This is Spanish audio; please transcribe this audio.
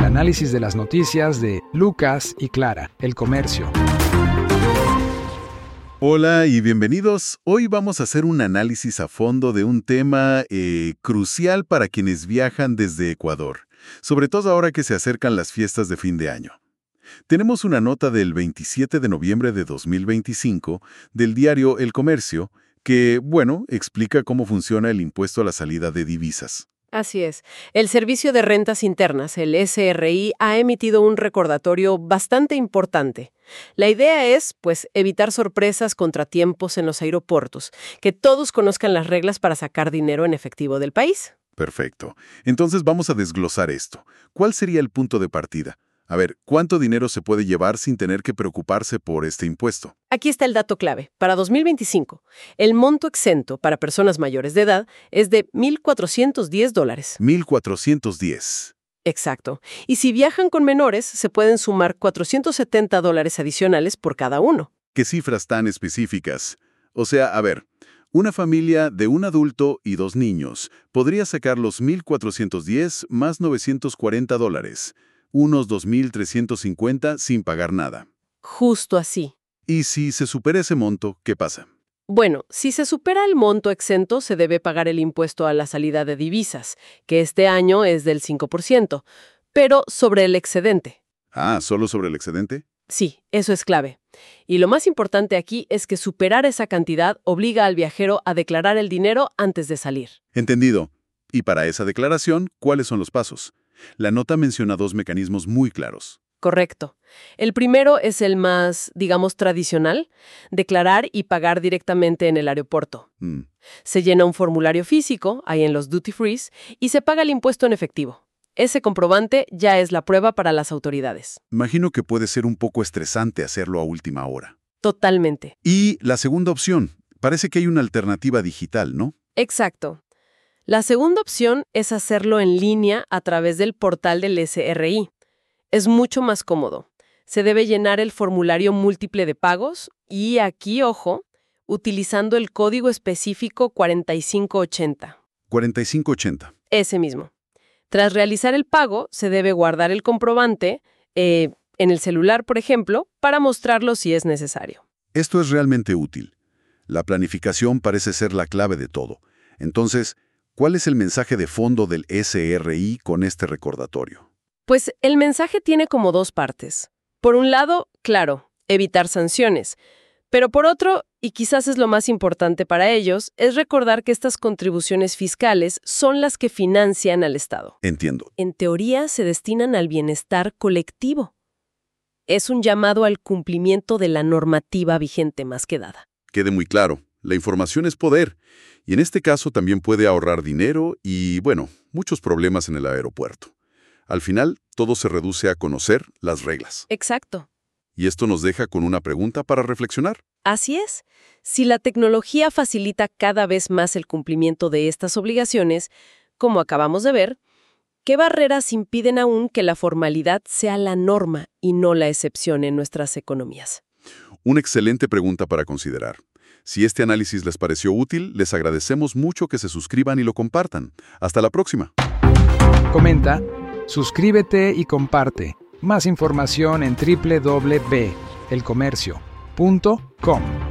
análisis de las noticias de Lucas y Clara, El Comercio. Hola y bienvenidos. Hoy vamos a hacer un análisis a fondo de un tema crucial para quienes viajan desde Ecuador, sobre todo ahora que se acercan las fiestas de fin de año. Tenemos una nota del 27 de noviembre de 2025 del diario El Comercio que, explica cómo funciona el impuesto a la salida de divisas. Así es. El Servicio de Rentas Internas, el SRI, ha emitido un recordatorio bastante importante. La idea es, evitar sorpresas, contratiempos en los aeropuertos, que todos conozcan las reglas para sacar dinero en efectivo del país. Perfecto. Entonces vamos a desglosar esto. ¿Cuál sería el punto de partida? A ver, ¿cuánto dinero se puede llevar sin tener que preocuparse por este impuesto? Aquí está el dato clave. Para 2025, el monto exento para personas mayores de edad es de $1,410. $1,410. Exacto. Y si viajan con menores, se pueden sumar $470 adicionales por cada uno. ¿Qué cifras tan específicas? O sea, a ver, una familia de un adulto y 2 niños podría sacar los $1,410 más $940. Unos 2,350 sin pagar nada. Justo así. Y si se supera ese monto, ¿qué pasa? Bueno, si se supera el monto exento, se debe pagar el impuesto a la salida de divisas, que este año es del 5%, pero sobre el excedente. Ah, ¿solo sobre el excedente? Sí, eso es clave. Y lo más importante aquí es que superar esa cantidad obliga al viajero a declarar el dinero antes de salir. Entendido. Y para esa declaración, ¿cuáles son los pasos? La nota menciona 2 mecanismos muy claros. Correcto. El primero es el más, tradicional, declarar y pagar directamente en el aeropuerto. Se llena un formulario físico, ahí en los duty free, y se paga el impuesto en efectivo. Ese comprobante ya es la prueba para las autoridades. Imagino que puede ser un poco estresante hacerlo a última hora. Totalmente. Y la segunda opción, parece que hay una alternativa digital, ¿no? Exacto. La segunda opción es hacerlo en línea a través del portal del SRI. Es mucho más cómodo. Se debe llenar el formulario múltiple de pagos y aquí, ojo, utilizando el código específico 4580. 4580. Ese mismo. Tras realizar el pago, se debe guardar el comprobante en el celular, por ejemplo, para mostrarlo si es necesario. Esto es realmente útil. La planificación parece ser la clave de todo. Entonces, ¿cuál es el mensaje de fondo del SRI con este recordatorio? Pues el mensaje tiene como 2 partes. Por un lado, claro, evitar sanciones. Pero por otro, y quizás es lo más importante para ellos, es recordar que estas contribuciones fiscales son las que financian al Estado. Entiendo. En teoría, se destinan al bienestar colectivo. Es un llamado al cumplimiento de la normativa vigente más que dada. Quede muy claro, la información es poder. Y en este caso también puede ahorrar dinero y, muchos problemas en el aeropuerto. Al final, todo se reduce a conocer las reglas. Exacto. Y esto nos deja con una pregunta para reflexionar. Así es. Si la tecnología facilita cada vez más el cumplimiento de estas obligaciones, como acabamos de ver, ¿qué barreras impiden aún que la formalidad sea la norma y no la excepción en nuestras economías? Una excelente pregunta para considerar. Si este análisis les pareció útil, les agradecemos mucho que se suscriban y lo compartan. Hasta la próxima. Comenta, suscríbete y comparte. Más información en www.elcomercio.com.